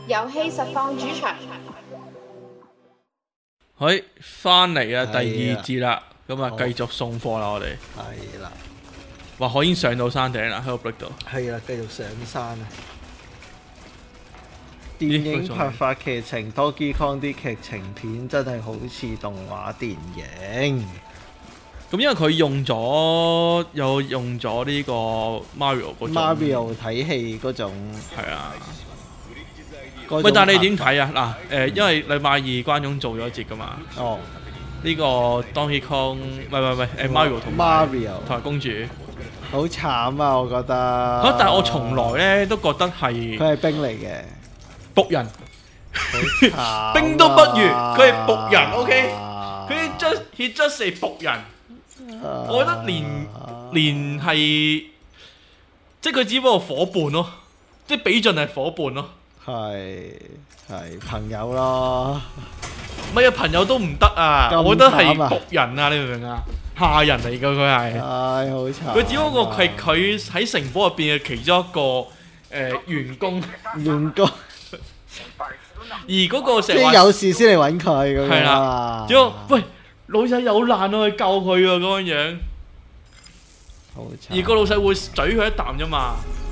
遊戲實況主場， 翻嚟啊，第二節啦，咁啊繼續送貨啦，我哋係啦， 哇，我已經上到山頂啦，喺個 break 度。 係啦，繼續上山啊！電影拍法劇情，Donkey Kong 啲劇情片真係好似動畫電影。 咁因為佢用咗呢個 Mario 嗰種 Mario 睇戲嗰種係啊。 嗰種喂，但係你點睇啊？嗱，因為禮拜二關總做咗一節噶嘛。 哦， 呢個 Donkey Kong，唔係，Mario 同 Mario 埋公主。 好慘啊！我覺得。 但係我從來咧都覺得係佢係兵嚟嘅， 僕人， 好慘啊兵都不如，佢係僕人。OK，佢 he just 係僕人。我覺得連係，即係佢只不過伙伴咯，即係比盡係伙伴咯。 係朋友咯。 唔係啊，朋友都唔得啊！ 咁我覺得係慘啊僕人啊，你明唔明啊？下人嚟㗎佢係。 唉，好慘。 佢只不過係佢喺城堡入邊嘅其中一個員工， 員工而嗰個即成日話係有事先嚟揾佢咁樣係啦啊。 只不過喂老細有難啊，去救佢啊咁樣樣。 好慘。 而個老細會嘴佢一啖啫嘛。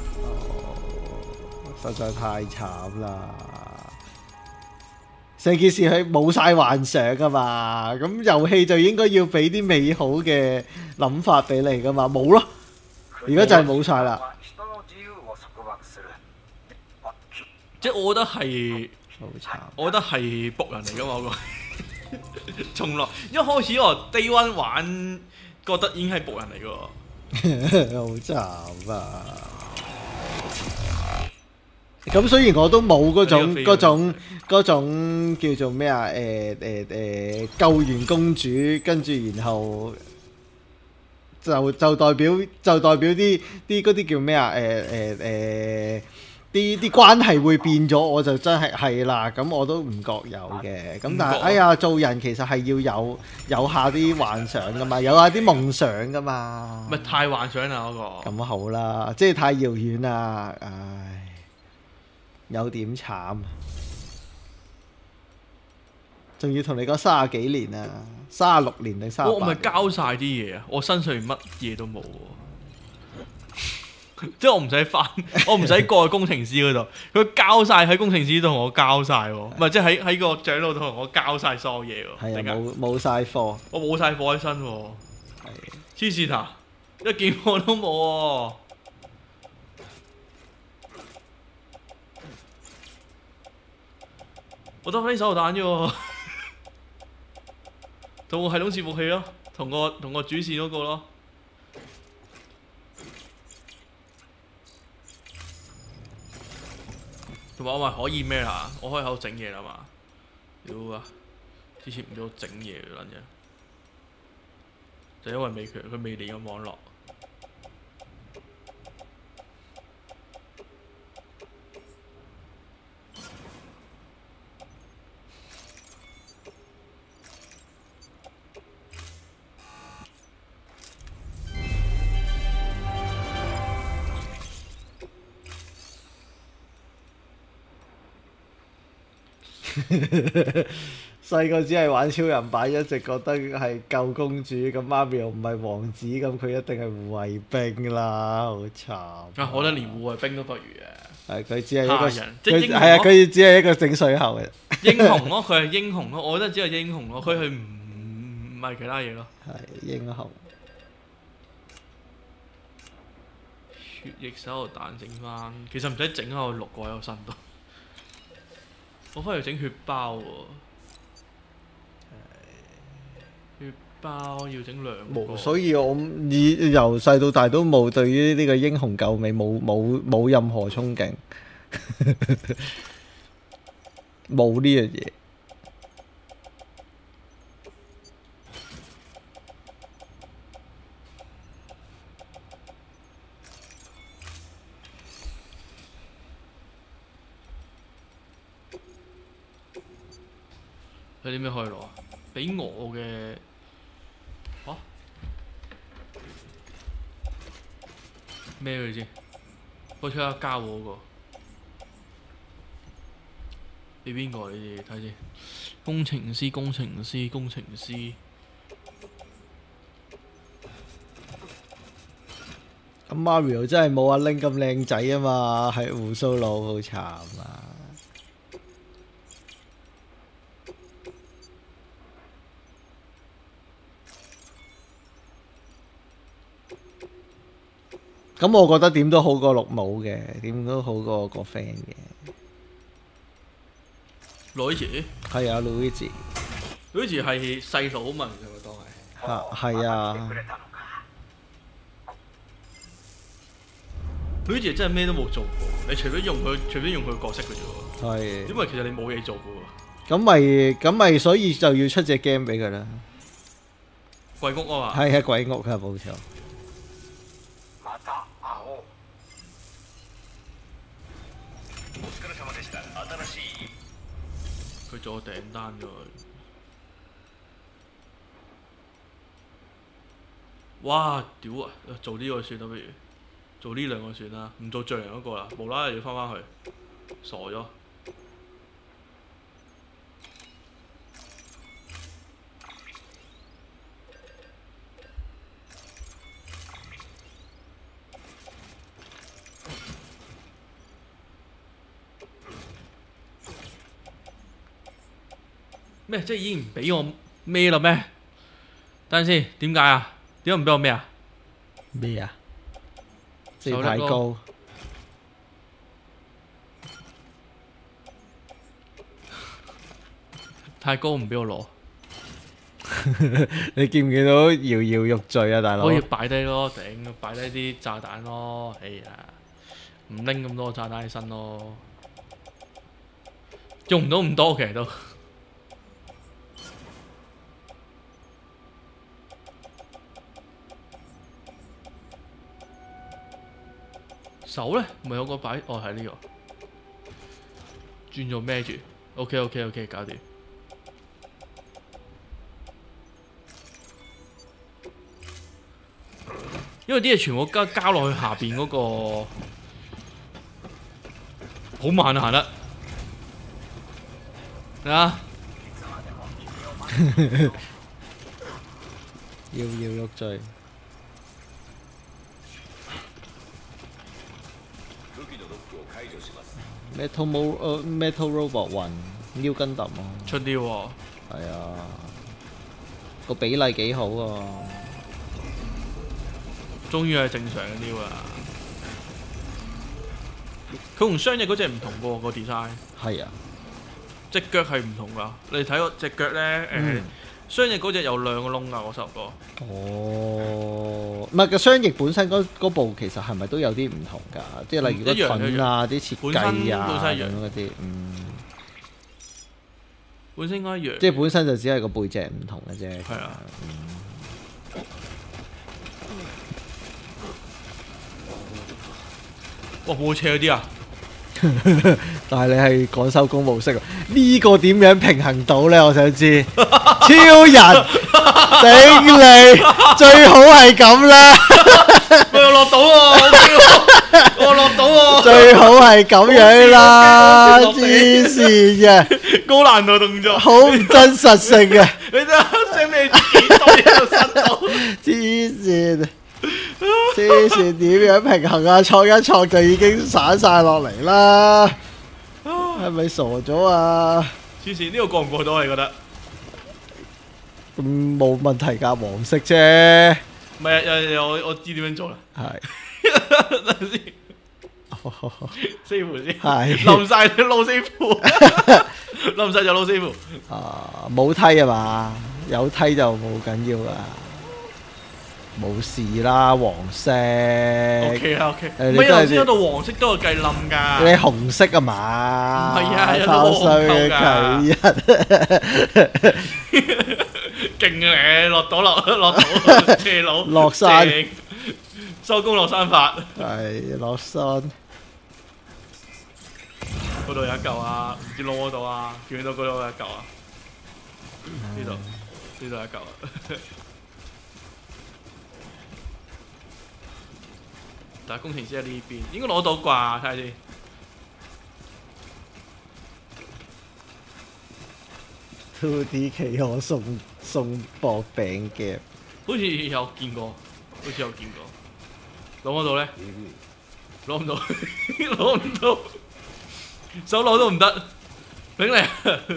實在太慘啦！成件事佢冇晒幻想噶嘛，咁遊戲就應該要俾啲美好嘅諗法俾你噶嘛，冇咯，而家就係冇晒啦。 即係我覺得係， 好慘。 我覺得係僕人嚟噶嘛，我個從來一開始我 Day One 玩，覺得已經係僕人嚟噶喎。 好慘啊！咁雖然我都冇嗰種叫做咩啊？救完公主，跟住然後就代表啲嗰啲叫咩啊？啲關係會變咗，我就真係啦。咁我都唔覺有嘅。咁但係哎呀，做人其實係要有下啲幻想噶嘛，有下啲夢想噶嘛。 咪太幻想啦嗰個。 咁好啦，即係太遙遠啦，唉。有點慘，仲要同你講30幾年啊，36年定38年。 我咪交晒啲嘢啊！我身上面乜嘢都冇喎，即係我唔使翻，我唔使過去工程師嗰度，佢交晒喺工程師度同我交晒喎，唔係即係喺個長老度同我交晒所有嘢喎。 係啊，冇晒貨， 我冇晒貨喺身喎，黐線啊！一件貨都冇喎。我得翻啲手榴彈啫喎，同個系統伺服器咯，同個主線嗰個咯。同埋我咪可以咩啦？我可以喺度整嘢啦嘛。屌啊！之前唔俾我整嘢嘅撚嘢，就因為佢未連個網絡。 細個只係玩超人版，一直覺得係救公主，咁Mario唔係王子，咁佢一定係護衛兵啦，好慘。 啊，我覺得連護衛兵都不如嘅。 係佢只係一個人，即係英雄咯。 係啊，佢只係一個整水喉嘅英雄咯，佢係英雄咯，我覺得只係英雄咯，佢唔係其他嘢咯。 係英雄。 血液手榴彈整翻，其實唔使整啊，我6個喺我身度。我翻嚟整血包喎，血包要整2個。 所以我由細到大都冇對於呢個英雄救美冇任何憧憬，冇呢樣嘢。 有啲咩可以攞啊？俾我嘅嚇咩佢先？我出下交我嗰個俾邊個你哋睇先？工程師，工程師，工程師。 咁 Mario 真係冇阿 Link 咁靚仔啊嘛，係胡鬚佬好慘啊！咁我覺得點都好過綠帽嘅，點都好過個 friend 嘅。 Luigi 係啊，Luigi 係細佬嘛，其實我當係。 係啊。 Luigi 真係咩都冇做過，你除非用佢角色嘅啫喎。 係。 因為其實你冇嘢做嘅喎。 咁咪所以就要出隻 game 俾佢啦。 鬼屋啊嘛。 係啊，鬼屋啊，冇錯。 佢做訂單咗。哇！屌啊！做呢個算啦，不如做呢兩個算啦，唔做最人嗰個啦，無啦啦要翻去，傻咗。咩？即係已經唔俾我孭啦咩？等陣先，點解啊？點解唔俾我孭啊？ 咩啊？即係太高。 太高唔俾我攞。 你見唔見到搖搖欲墜啊，大佬？ 可以擺低咯，頂，擺低啲炸彈咯。哎呀，唔拎咁多炸彈起身咯，用唔到咁多其實都。手咧，咪有個擺，哦係呢個，轉做孭住 ，OK，搞掂。因為啲嘢全部交落去下邊嗰個，好慢啊行得，啊！ 搖搖欲墜。Metal Robot 1 New Gundam 啊， 出啲喎。 係啊，個比例幾好啊！ 終於係正常嘅 New 啦。佢同雙翼嗰隻唔同喎，個 design。係啊， 隻腳係唔同㗎。你睇個隻腳咧，雙翼嗰隻有兩個窿㗎，我收過。 哦，唔係個雙翼本身嗰部其實係咪都有啲唔同㗎？即係例如個盾啊、啲設計啊咁嗰啲， 本身應該一樣。 即係本身就只係個背脊唔同嘅啫。 係啊。哇！冇斜嗰啲啊！ 但係你係趕收工模式啊？呢個點樣平衡到呢？我想知。超人頂你，最好係咁啦。 我又落到喎，我落到喎。 最好係咁樣啦，黐線嘅。 高難度動作， 好唔真實性嘅。 你睇下聲你幾多喺度伸到？ 黐線。黐線點樣平衡啊？創一創就已經散晒落嚟啦，係咪傻咗啊？ 黐線呢個過唔過到你覺得？ 冇問題㗎，黃色啫。 唔係我知點樣做啦。 係。 等陣先。師傅先。 係。 冧晒啲老師傅。冧晒就老師傅。 啊，冇梯啊嘛？有梯就冇緊要啦。冇事啦，黃色。 OK 啦 OK。唔係頭先嗰度黃色都有計冧㗎。 你紅色啊嘛？ 唔係啊，有拋紅嘅球㗎。勁嘅，落到斜路。 落山。 收工落山法。 係落山。 嗰度有一嚿啊，唔知攞嗰度啊，見到嗰度有一嚿啊。呢度有一嚿啊。但係工程師喺呢邊，應該攞到啩？睇下先。 2D 企鵝送薄餅夾， 好似有見過，攞唔到咧？攞唔到，攞唔到，手攞都唔得，頂你！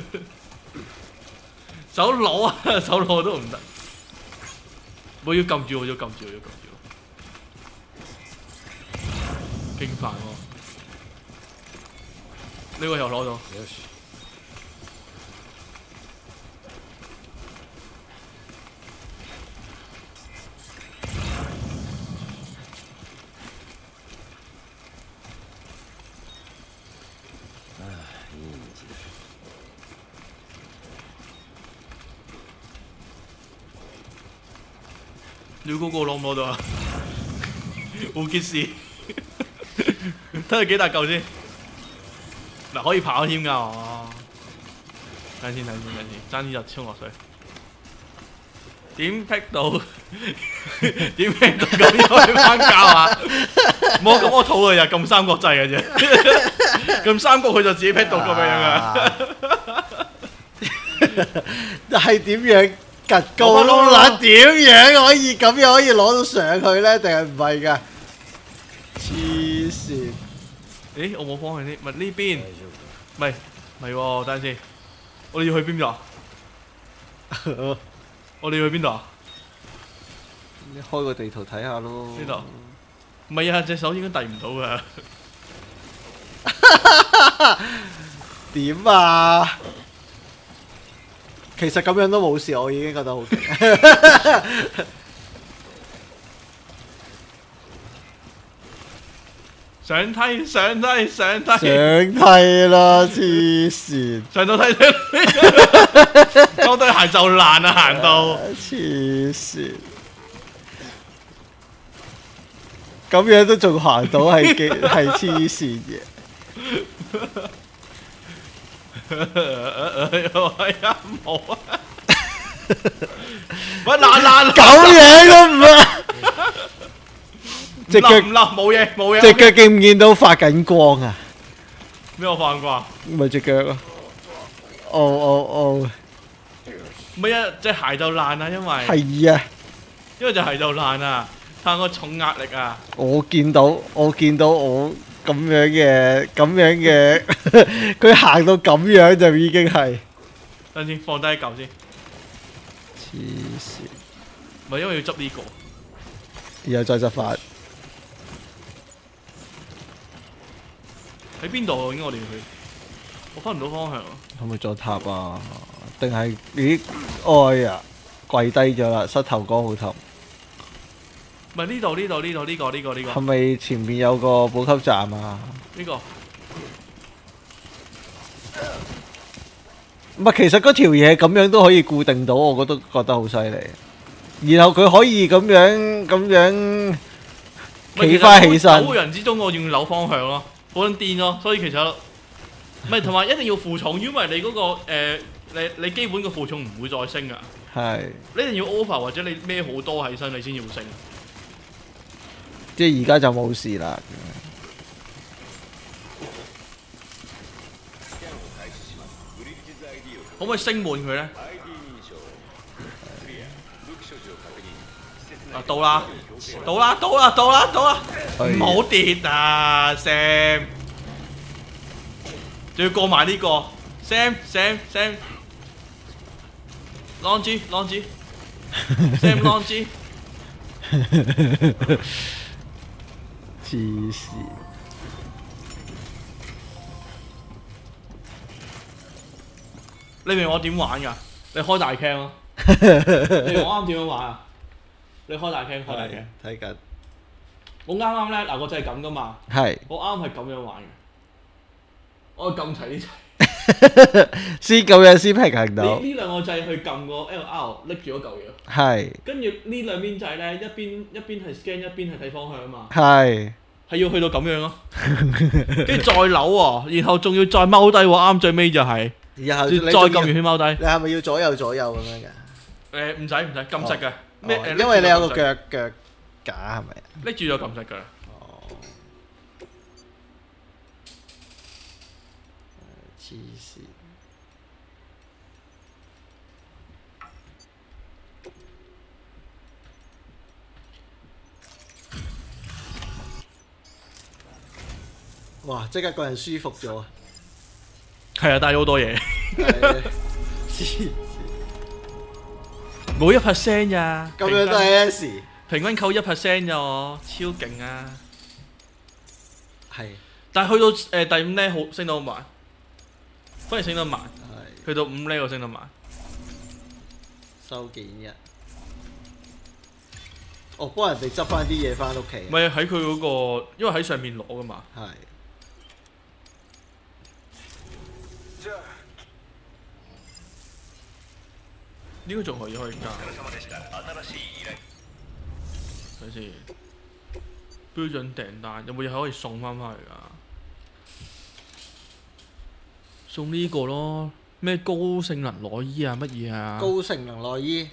手攞啊，手攞都唔得，我要撳住，勁煩喎！呢個又攞到。你嗰個攞唔攞到啊？胡傑士，睇佢幾大嚿先。嗱，可以跑添㗎哦。等先，爭啲就衝落水。點劈到？點劈到咁樣可以翻教啊？冇咁我肚啊，又撳三角掣嘅啫。撳三角佢就自己劈到咁樣啊。 係點樣趌高窿啦？點樣可以咁樣可以攞到上去咧？定係唔係㗎？黐線！ 誒，我冇方向呢，唔係呢邊，唔係喎，等陣先，我哋要去邊度啊？我哋要去邊度啊？ 你開個地圖睇下咯。 呢度？唔係啊，隻手應該遞唔到㗎。 點啊？其實咁樣都冇事，我已經覺得好勁。 上梯啦，黐線！ 上到梯，拖對鞋就爛啊，行到黐線！咁樣都仲行到係黐線嘅。 係啊，冇啊！喂，爛咁樣都唔啊！隻腳唔冧，冇嘢。 隻腳見唔見到發緊光啊？ 咩我發緊光啊？ 咪隻腳咯。哦。 唔係啊，隻鞋就爛啊，因為係啊， 因為隻鞋就爛啊，睇我重壓力啊！ 我見到我咁樣嘅，佢行到咁樣就已經係。 等先，放低一嚿先。 黐線！ 唔係因為要執呢個， 然後再執翻。 喺邊度啊？應該我哋要去，我分唔到方向啊！ 可唔可以再塔啊？定係咦？哎呀，跪低咗啦，膝頭哥好痛。 唔係呢度，呢個。 係咪前面有個補給站啊？ 呢個唔係，其實嗰條嘢咁樣都可以固定到，我覺得好犀利。然後佢可以咁樣企翻起身。 9個人之中，我要扭方向咯，好撚癲咯。所以其實唔係同埋一定要負重，因為你嗰個你基本嘅負重唔會再升噶。 係。 你一定要 over 或者你孭好多起身，你先要升。 即係而家就冇事啦。 可唔可以升滿佢咧？啊，到啦！唔好跌啊 ，Sam！ 仲要過埋呢個 ，Sam！ 浪子 ，Sam 浪子。 黐線！ 你明我點玩㗎？你開大 cam 咯。你明我啱點樣玩啊？你開大 cam， 睇緊。 我啱咧，嗱個掣係咁噶嘛。 係。 我啱係咁樣玩嘅。我撳齊呢掣。 先咁樣先平衡到。 呢兩個掣去撳個 LR 拎住嗰嚿嘢。 係。 跟住呢兩邊掣咧，一邊係 scan，一邊係睇方向啊嘛。 係。係要去到咁樣咯。跟住再扭喎，然後仲要再踎低喎，啱最尾就係。 然後再撳完先踎低。 你係咪要左右咁樣㗎？ 唔使撳實嘅。 因為你有個腳架係咪？ 拎住就撳實㗎。 黐線！ 哇！即刻個人舒服咗啊！ 係啊，帶咗好多嘢， 係黐冇1%咋， 咁樣都係 S， 平均扣1%咋我，超勁啊！ 係但係去到第5呢，好升得好慢，反而升得慢， 係去到5呢個升得慢。 收件日。哦，幫人哋執翻啲嘢翻屋企。 唔係喺佢嗰個，因為喺上面攞噶嘛。 係。 呢個仲可以加。睇先，標準訂單有冇嘢可以送翻返嚟㗎？送呢個咯，咩高性能內衣啊，乜嘢啊？ 高性能內衣。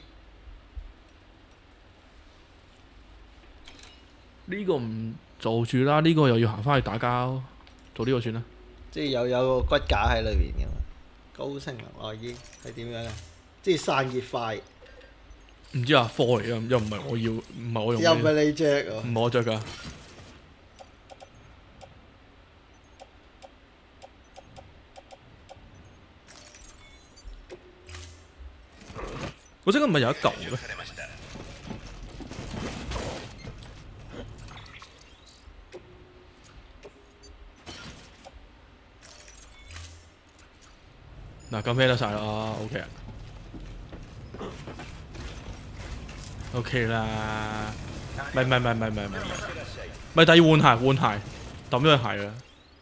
呢個唔做住啦，呢個又要行翻去打交，做呢個算啦。 即係有個骨架喺裏邊㗎嘛。高性能內衣係點樣啊？即係散熱快。 唔知啊，貨嚟㗎，又唔係我要，唔係我用。 又唔係你着喎。 唔係我着㗎。我即刻唔係有一嚿嘅咩？嗱，咁咩得晒啦 ，OK 啊 ，OK 啦，唔係，咪第二換鞋，抌咗對鞋啦。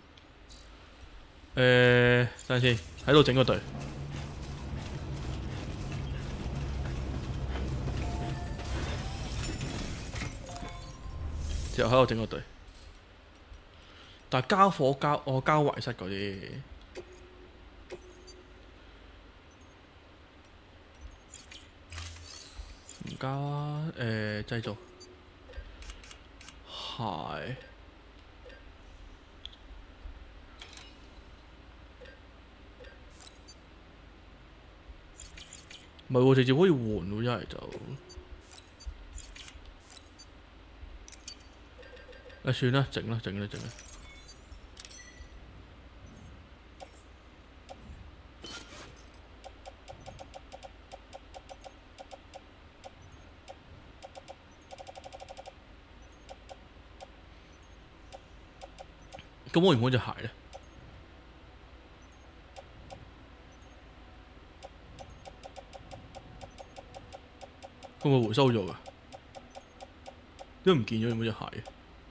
等陣先，喺度整個隊。之後喺度整個隊，但係交貨交遺失嗰啲。唔交啊！製造鞋唔係喎，直接可以換喎，一係就算啦，整啦。咁我原本隻鞋咧，佢會回收咗㗎？點解唔見咗原本隻鞋？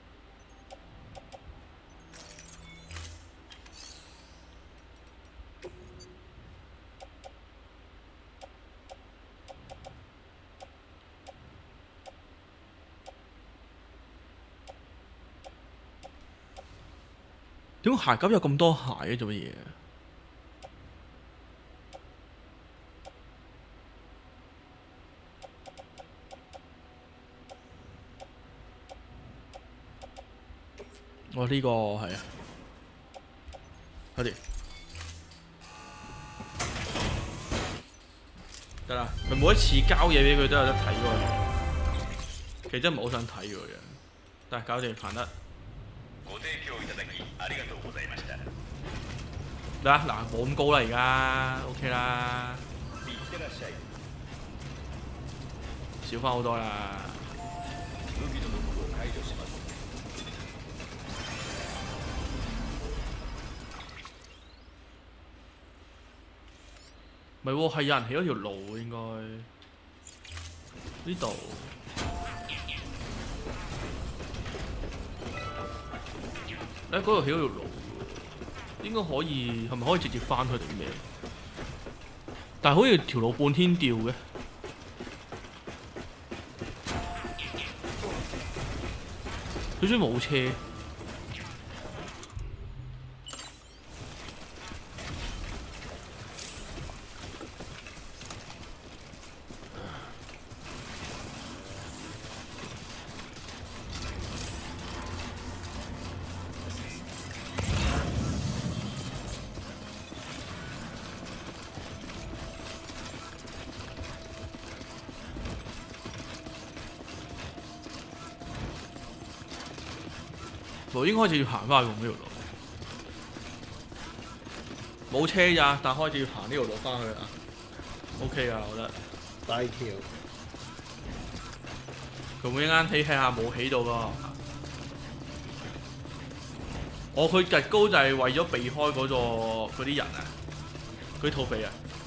點解鞋夾有咁多鞋嘅？做乜嘢？我呢個係啊，快啲得啦！咪每一次交嘢俾佢都有得睇嗰個樣，其實真係唔係好想睇嗰個樣，但係搞掂行得。嗱，冇咁高啦，而家 OK 啦，少翻好多啦。唔係喎，係有人起咗條路應該呢度。嗰度起咗條路，應該可以，係咪可以直接翻去定咩？但係好似條路半天吊嘅，好似冇車。我應該就要行翻去用呢條路。 冇車咋，但開始要行呢條路翻去啦。OK 啊，我覺得。 大橋。 佢每一間起下冇起到咯。佢趌高就係為咗避開嗰啲人啊，嗰啲土匪啊。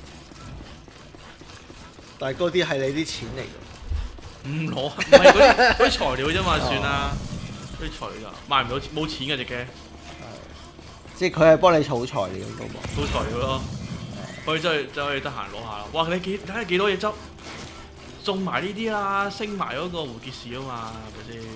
但係嗰啲係你啲錢嚟㗎。 唔攞，唔係嗰啲材料啫嘛，算啦。嗰啲材料賣唔到，冇錢嘅隻 game。 即係佢係幫你儲材料㗎嘛。 儲材料咯，可以真係得閒攞下咯。哇！你睇下幾多嘢執，送埋呢啲啦，升埋嗰個胡傑士啊嘛，係咪先？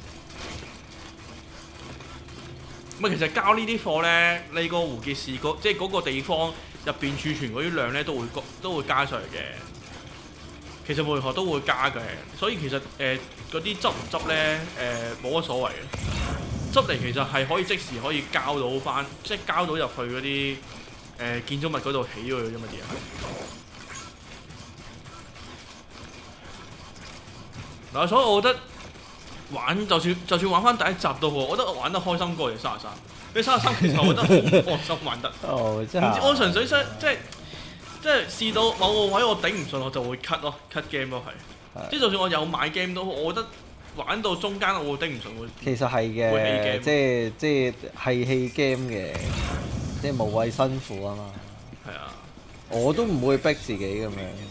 咁其實交呢啲貨咧，你個胡傑士即係嗰個地方入邊儲存嗰啲量咧，都會加上嚟嘅。其實無論何都會加嘅，所以其實嗰啲執唔執咧冇乜所謂嘅。執嚟其實係可以即時可以交到翻，即係交到入去嗰啲建築物嗰度起咗佢啫嘛啲嘢。嗱，所以我覺得玩就算玩翻第一集都好，我覺得我玩得開心過嚟33。你33其實我覺得好開心玩得。 真係。唔知我純粹即係試到某個位我頂唔順，我就會 cut 咯 ，cut game 咯係。即係就算我有買 game 都好，我覺得玩到中間我會頂唔順會。 其實係嘅，即係棄 game 嘅，即係無謂辛苦啊嘛。 係啊。 我都唔會逼自己咁樣。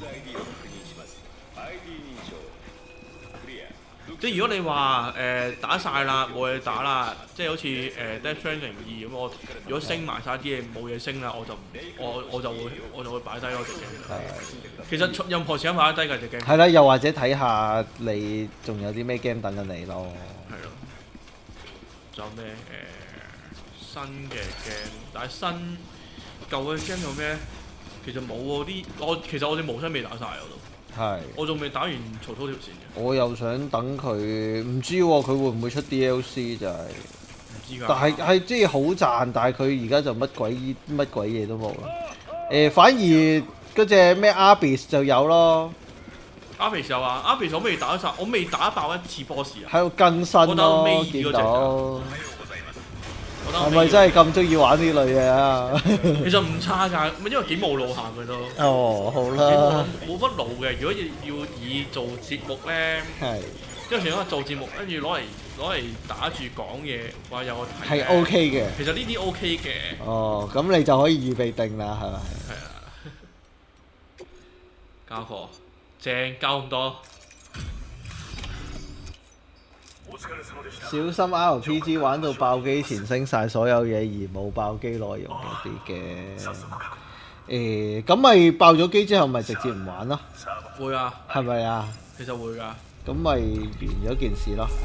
即係如果你話打晒啦，冇嘢打啦，即係好似Death Stranding 2咁，我如果升埋晒啲嘢冇嘢升啦，我就會擺低嗰隻 game。其實任何時間擺得低㗎隻 game。 係啦，又或者睇下你仲有啲咩 game 等緊你咯。 係咯。仲有咩新嘅 game？但係舊嘅 game 有咩？其實冇喎，其實我哋無雙未打晒我都。係。我仲未打完曹操條線嘅。我又想等佢，唔知喎，佢會唔會出 DLC 就係。唔知㗎。 但係即係好賺，但係佢而家就乜鬼嘢都冇啦。反而嗰隻咩 Abyss 就有咯。 Abyss 有啊 ，Abyss 我未打晒，我未打爆一次 boss 啊。 喺度更新咯，見到。係咪真係咁中意玩呢類嘢啊？ 其實唔差㗎，因為幾冇腦下佢都。 哦，好啦。 冇乜腦嘅，如果要以做節目咧，因為成日做節目，跟住攞嚟打住講嘢，話有個題。係 OK 嘅。 其實呢啲 OK 嘅。 哦，咁你就可以預備定啦，係咪？ 係啊。交貨，正交咁多。 小心 RPG 玩到爆機前升晒所有嘢而冇爆機內容嗰啲嘅，咁咪爆咗機之後咪直接唔玩咯？ 會啊， 係咪啊？ 其實會㗎。 咁咪完咗件事咯。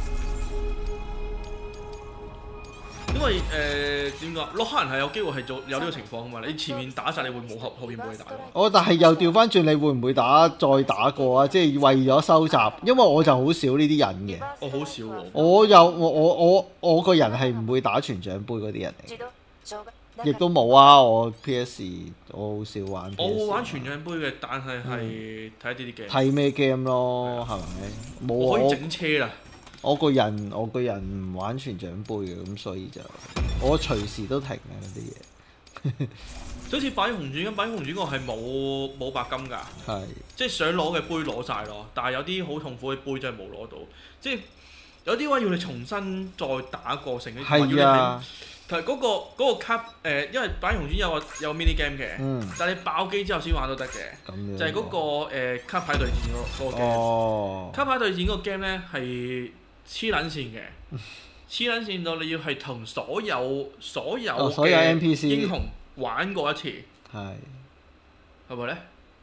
因為點講，洛克人係有機會係有呢個情況㗎嘛？你前面打晒，你會冇後邊冇嘢打㗎。 但係又調翻轉，你會唔會再打過啊？即係為咗收集，因為我就好少呢啲人嘅。 我好少喎。 我個人係唔會打全獎杯嗰啲人嚟，亦都冇啊！我 PS 我好少玩。 我會玩全獎杯嘅，但係睇啲game。 睇咩 game 咯？係咪？冇我可以整車啦。 我個人唔玩全獎杯嘅，咁所以就我隨時都停嘅嗰啲嘢。 好似百英雄傳咁，百英雄傳我係冇白金㗎，即係想攞嘅杯攞晒咯，但係有啲好痛苦嘅杯真係冇攞到，即係有啲位要你重新再打過成啲。係啊，同埋嗰個卡因為百英雄傳有 mini game 嘅，但係你爆機之後先玩都得嘅，就係嗰個卡牌對戰嗰個 game。卡牌對戰嗰個 game 咧係黐撚線嘅，黐撚線到你要係同所有嘅 NPC 英雄玩過一次，係咪咧？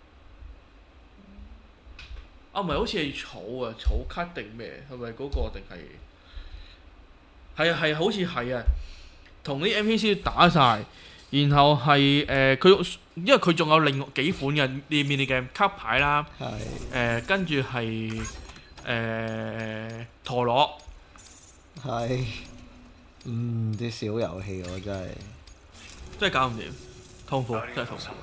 唔係好似係草卡定咩？係咪嗰個定係？係好似係啊！同啲 NPC 打晒，然後係佢因為佢仲有另外幾款嘅啲 mini game 卡牌啦，跟住係陀螺， 啲小遊戲我真係搞唔掂，痛苦真係痛苦。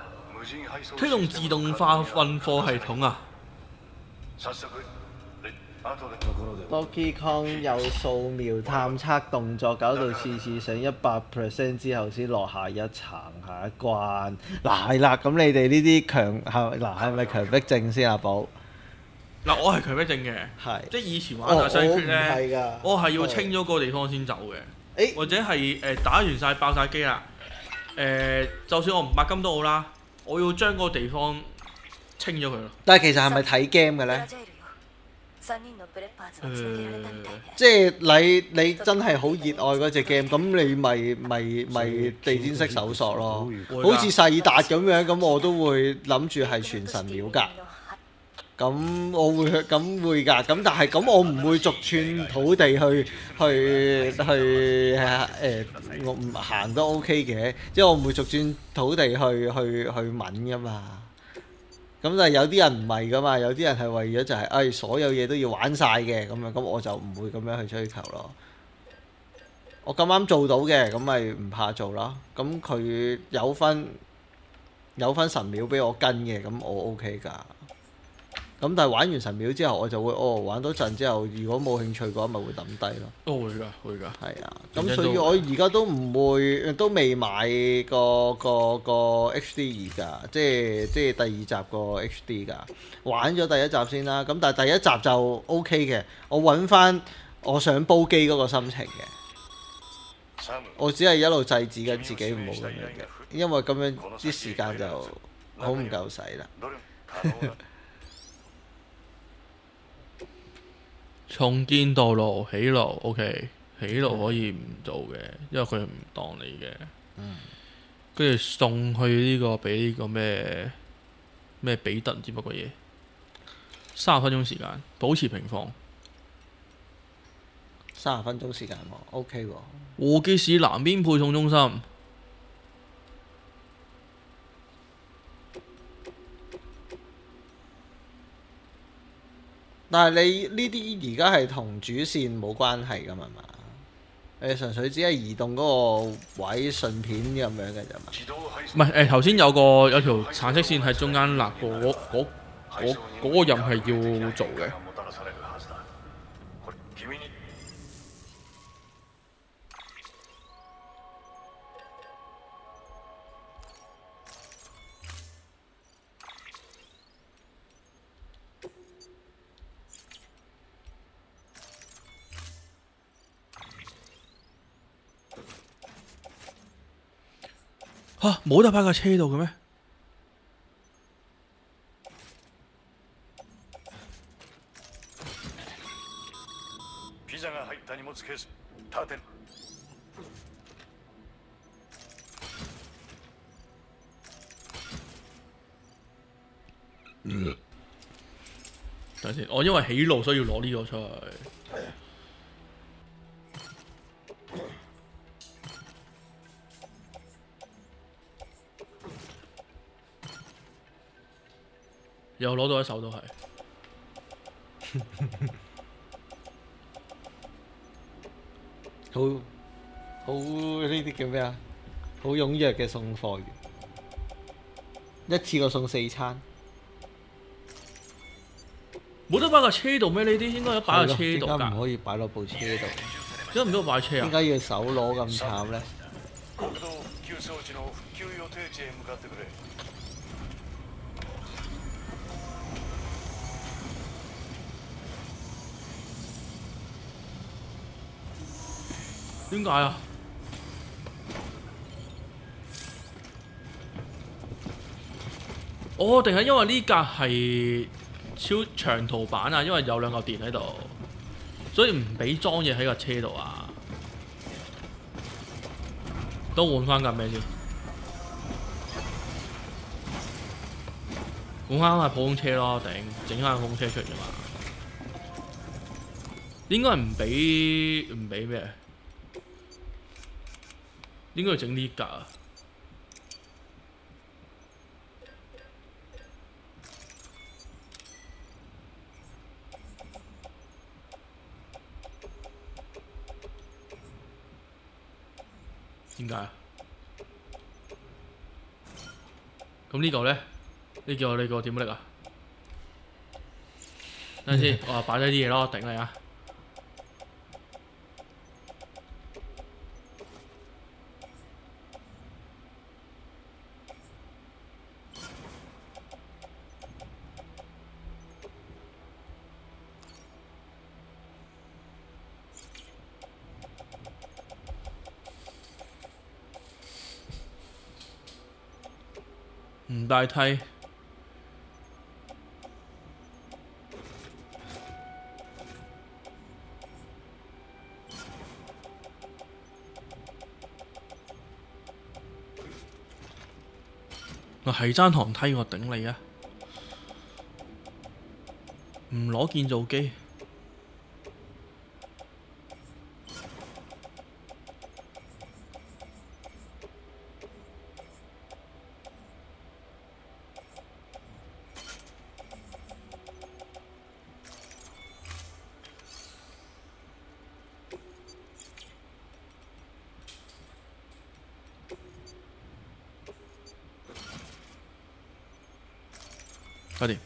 推動自動化運貨系統啊！ Donkey Kong 有掃描探測動作，搞到次次上100% 之後先落下一層下一關。嗱係啦，咁你哋呢啲係咪強迫症先啊？寶嗱，我係強迫症嘅， 係即係以前玩大西決咧， 呢我係要清咗個地方先走嘅，或者係打完晒爆晒機啦，就算我唔白金都好啦，我要將嗰個地方清咗佢咯。 但係其實係咪睇 game 嘅咧？即係你真係好熱愛嗰隻 game，咁你咪地毯式搜索咯，好似世達咁樣，咁我都會諗住係全神廟㗎。咁我會㗎，咁但係咁我唔會逐寸土地去我唔行都 OK 嘅，即係我唔會逐寸土地去揾㗎嘛。咁但係有啲人唔係㗎嘛，有啲人係為咗就係所有嘢都要玩晒嘅咁樣，咁我就唔會咁樣去追求咯。我咁啱做到嘅，咁咪唔怕做啦。咁佢有分神廟俾我跟嘅，咁我 OK 㗎。咁但係玩完神廟之後，我就會玩多陣之後，如果冇興趣嘅話，咪會抌低咯。 都會㗎，會㗎。 係啊，咁所以我而家都未買個 HD 㗎，即係第二集個 HD 㗎。玩咗第一集先啦，咁但係第一集就 OK 嘅，我揾翻我想煲機嗰個心情嘅。我只係一路制止緊自己唔好咁樣嘅，因為咁樣啲時間就好唔夠使啦。 重建道路起路 OK， 起路可以唔做嘅，因為佢唔當你嘅。跟住送去呢個俾呢個咩彼得唔知乜鬼嘢，30分鐘時間保持平放。 30分鐘時間喎 ，OK 喎。 和記市南邊配送中心。 但係你呢啲而家係同主線冇關係㗎嘛？你純粹只係移動嗰個位順片咁樣嘅啫嘛。 唔係頭先有條橙色線喺中間立過，嗰個任係要做嘅。冇得擺架車度嘅咩？等先，我因為起路所以要攞呢個出去。又攞到一手都係， 好呢啲叫咩啊？好踴躍嘅送貨員，一次過送4餐。 冇得擺架車度咩？呢啲應該有擺架車度㗎。 點解唔可以擺落部車度？ 點解唔俾我擺車啊？ 點解要手攞咁慘咧？ 點解啊？定係因為呢格係超長途版啊？因為有2嚿電喺度，所以唔俾裝嘢喺架車度啊？都換翻架咩先？換翻架普通車咯，整翻架普通車出嚟啫嘛。應該唔俾咩？應該要整呢格啊！點解啊？咁呢個咧？呢個點拎啊？ 等陣先，我擺低啲嘢咯，頂你啊！唔帶梯。我係爭堂梯，我頂你啊！唔攞建造機。搞掂。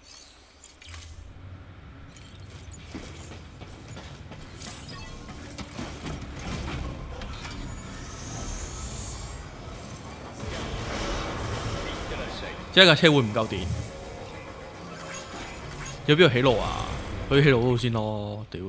即係架車會唔夠電？有邊度起路啊？去起路嗰度先咯，屌！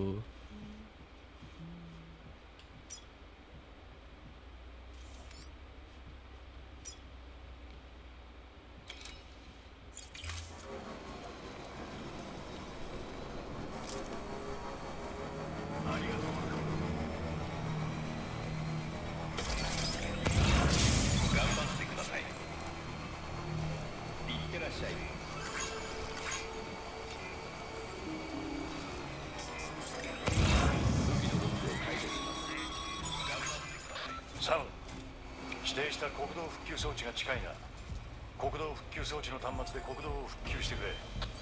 サム、指定した国道復旧装置が近いな。国道復旧装置の端末で国道を復旧してくれ。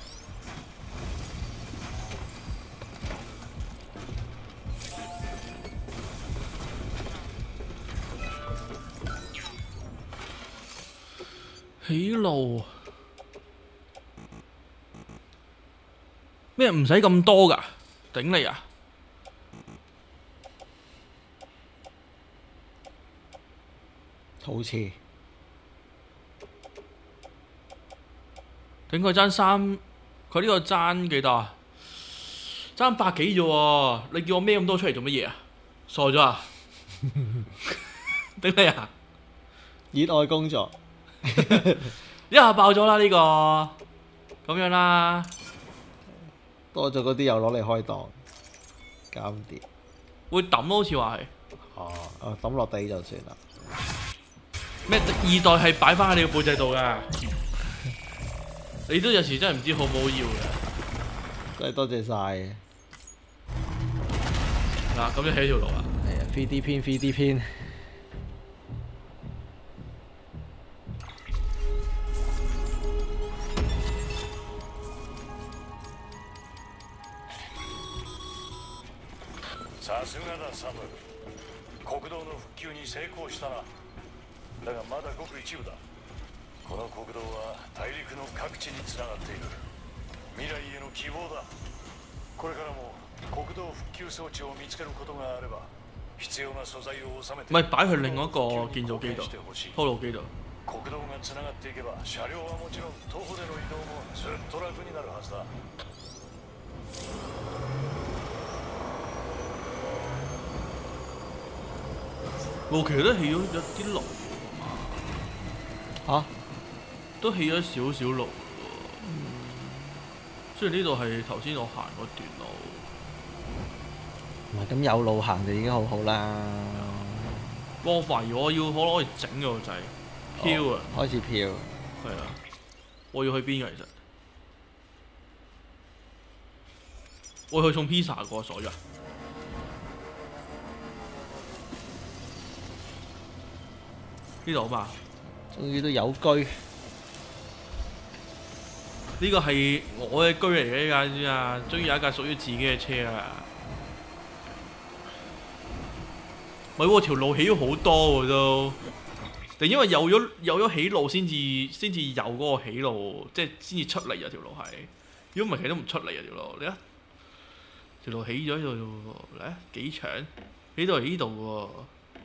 起路咩唔使咁多㗎？頂你啊！ 好似頂佢爭3，佢呢個爭幾多啊？爭100幾啫喎！你叫我孭咁多出嚟做乜嘢啊？傻咗啊！頂你啊！ 熱愛工作， 一下爆咗啦呢個，咁樣啦。 多咗嗰啲又攞嚟開檔，搞唔掂。 會抌咯，好似話係。 哦，抌落地就算啦。 咩2代係擺翻喺你個背脊度㗎？你都有時真係唔知好唔好要嘅。 真係多謝晒。 嗱，咁就起條路啦。 係啊 ，3D 篇，3D 篇。 さすがだサム、国道の復旧に成功したな。だがまだごく一部だ。この国道は大陸の各地につながっている。未来への希望だ。これからも国道復旧裝置を見つけることがあれば必要な素材を収めて咪擺去另一個建造機度、鋪路機度。 国道がつながっていけば車両はもちろん徒歩での移動もずっと楽になるはずだ。 其實都起咗一啲路嚇， 都起咗少少路。雖然呢度係頭先我行嗰段路， 唔係咁有路行就已經好好啦。 不過我懷疑我要可攞去整嗰個掣，飄啊！ 開始飄。 係啊，我要去邊㗎？其實我要去送 pizza 過所㗎。呢度啊嘛， 終於都有居。 呢個係我嘅居嚟嘅呢架，知啊？終於有一架屬於自己嘅車啦。唔係喎，條路起咗好多喎都，定因為有咗起路先至有嗰個起路，即係先至出嚟啊條路係。 如果唔係，佢都唔出嚟啊條路。你啊，條路起咗喺度喎，嚟啊幾長？呢度係呢度喎。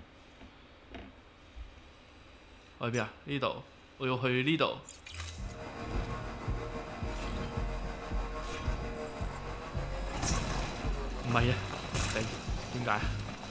我去邊啊？呢度，我要去呢度。唔係啊，點解？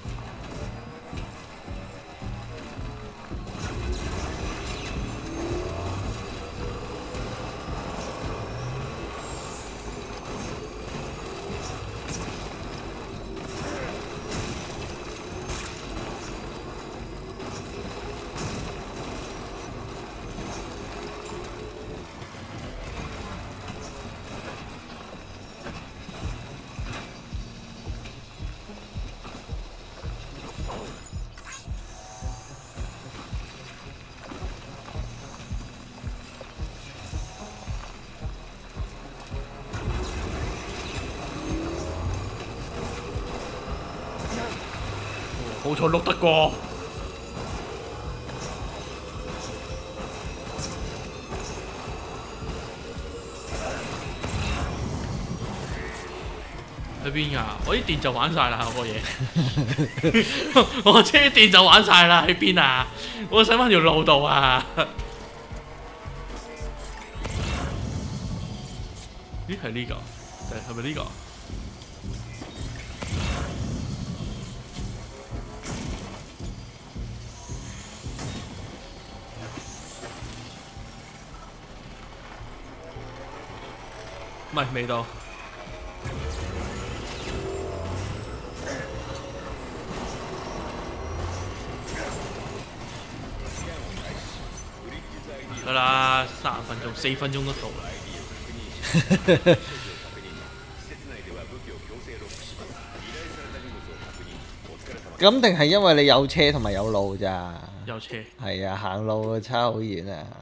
好彩碌得過。喺邊㗎？我啲電就玩晒啦，我個嘢。我車電就玩晒啦，喺邊啊？我想返條路度啊！咦？係呢個？係咪呢個？唔係未到。得啦，30分鐘，4分鐘都到啦。 咁定係因為你有車同埋有路咋？ 有車。 係啊，行路差好遠啊！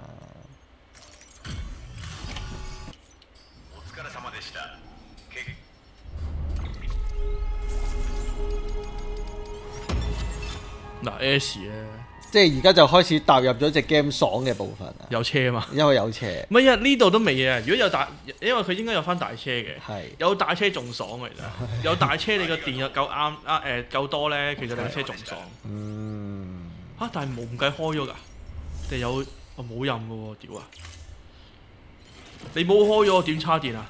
嗱 S 咧， 即係而家就開始踏入咗隻 game 爽嘅部分啊！ 有車嘛？ 因為有車。 唔係啊，呢度都未啊。如果有大，因為佢應該有翻大車嘅。 係。 有大車仲爽嘅，其實。有大車你個電又夠啱夠多咧，其實你個車仲爽。 嗯。 嚇！但係冇唔計開咗㗎，定有我冇任嘅喎，屌啊！你冇開咗，我點叉電啊？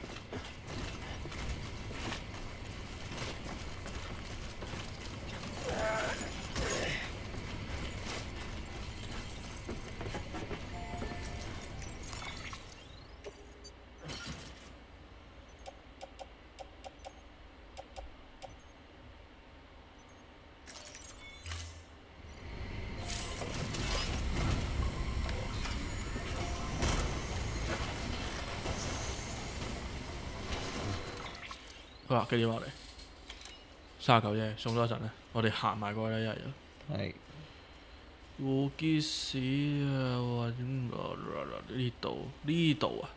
好啦，繼續落嚟，39啫，送多一陣咧，我哋行埋過去啦，一係就。 係。 烏基斯啊，或者呢度啊，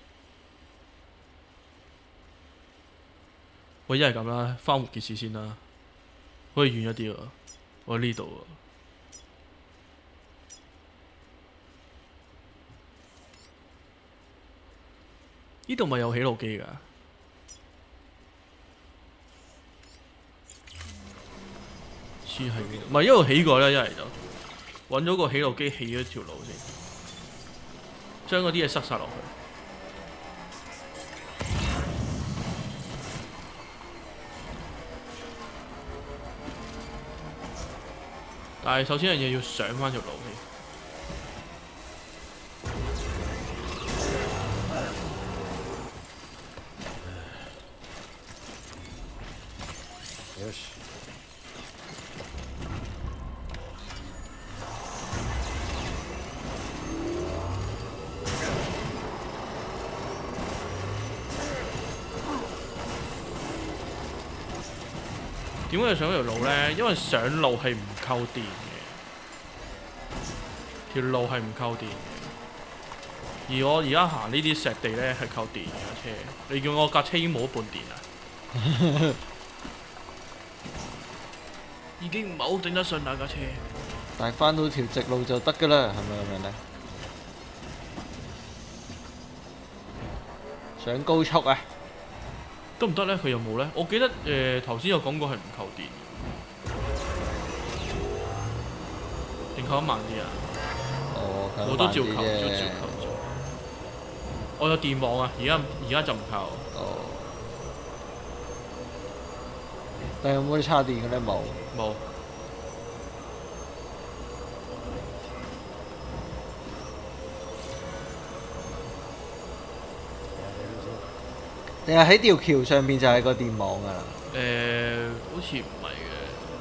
我一係咁啦，翻烏基斯先啦，可以遠一啲喎，我呢度啊。呢度咪有起路機㗎？似係嘅，唔係一路起過咧，一係就揾咗個起路機起咗條路先，將嗰啲嘢塞晒落去。但係首先樣嘢要上翻條路先。 よし。 點解要上嗰條路呢？因為上路係唔扣電嘅，條路係唔扣電嘅。而我而家行呢啲石地呢，係扣電嘅架車。你叫我架車已經冇一半電啦，已經唔係好頂得順啦架車。 但係翻到條直路就得㗎啦，係咪咁樣呢？ 上高速啊！ 得唔得咧？佢有冇咧？我記得頭先有講過係唔扣電嘅，定扣得慢啲啊？ 哦， 我都照扣，都照扣咗。我有電網啊，而家就唔扣。 哦。但有冇啲叉電嘅咧？冇。 冇。 定係喺條橋上邊就係個電網㗎啦。 好似唔係嘅。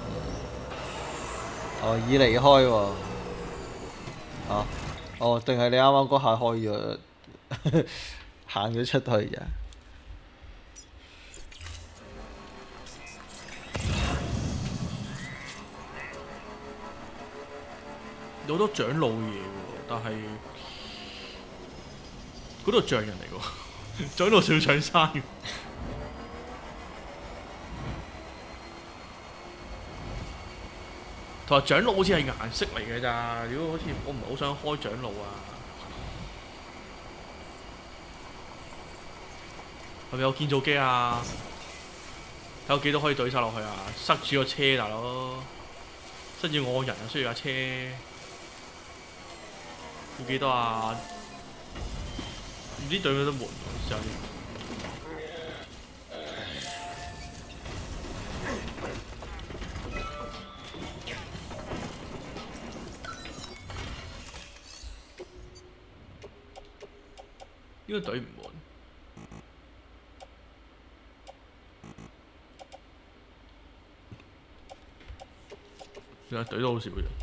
哦，已離開喎。啊？哦，定係你啱啱嗰下開咗，行咗出去咋？ 有好多長老嘢喎，但係嗰度象人嚟㗎喎。長老小搶山嘅，同埋長老好似係顏色嚟嘅咋。如果好似我唔係好想開長老啊，係咪有建造機啊？睇有幾多可以懟晒落去啊？塞住個車大佬，塞住我個人啊，需要架車，要幾多啊？唔知對唔對得門喎，試下先。應該對唔滿。其實對得好少嘅。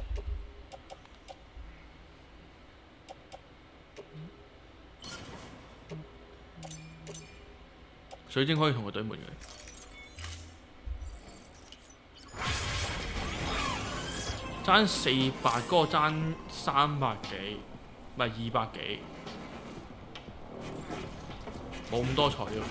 水晶可以同佢對門嘅，爭400嗰個爭300幾，唔係200幾，冇咁多彩喎。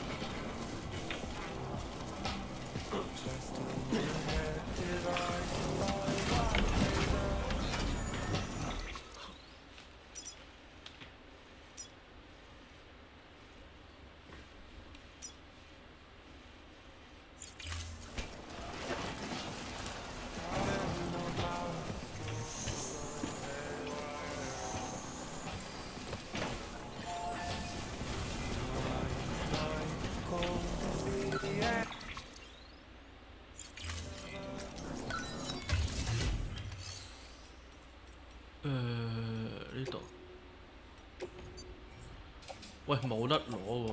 呢度，喂冇得攞喎。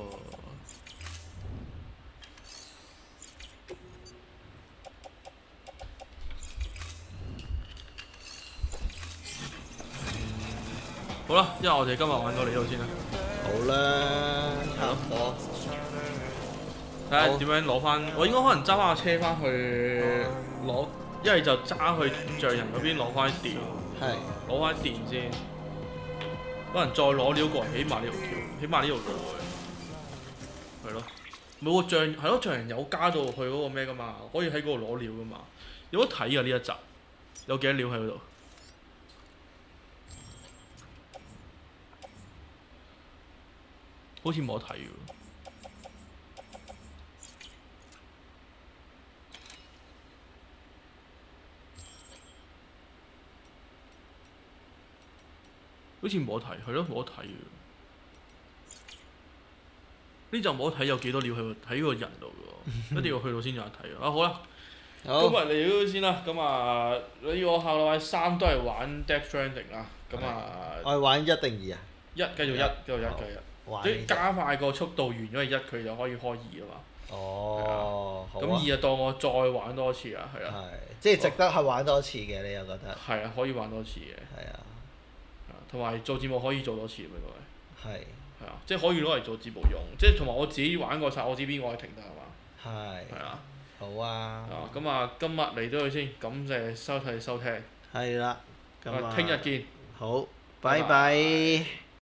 好啦，因為我哋今日玩到嚟呢度先啦。 好啦，差唔多。 睇下點樣攞翻，我應該可能揸翻個車翻去攞，一係就揸去象人嗰邊攞翻電，攞翻電先。可能再攞料過嚟，起碼呢條橋，起碼呢條路嘅，係咯。冇個象係咯，象人有加到去嗰個咩噶嘛，可以喺嗰度攞料噶嘛。有得睇啊呢一集，有幾多料喺嗰度？好似冇得睇喎。好似冇得睇，係咯，冇得睇嘅。呢就冇得睇有幾多料喺個人度嘅喎，一定要去到先有得睇啊！好啦，今日嚟到先啦。咁啊，你我下禮拜3都係玩 Death Stranding 啦。咁啊， 我係玩1定2啊？ 繼續1，繼續1。即係加快個速度，完咗1佢就可以開2啊嘛。 哦， 咁2就當我再玩多次啊，係啊。 係，即係值得係玩多次嘅，你又覺得？ 係啊，可以玩多次嘅。 係啊。 同埋做節目可以做多次嘅，都係。 係。 係啊，即係可以攞嚟做節目用，即係同埋我自己玩過晒，我知邊個可以停得係嘛？係。係啊。 好啊。 咁啊，今日嚟到佢先，感謝收睇收聽。 係啦。 咁啊，聽日見。 好，拜拜。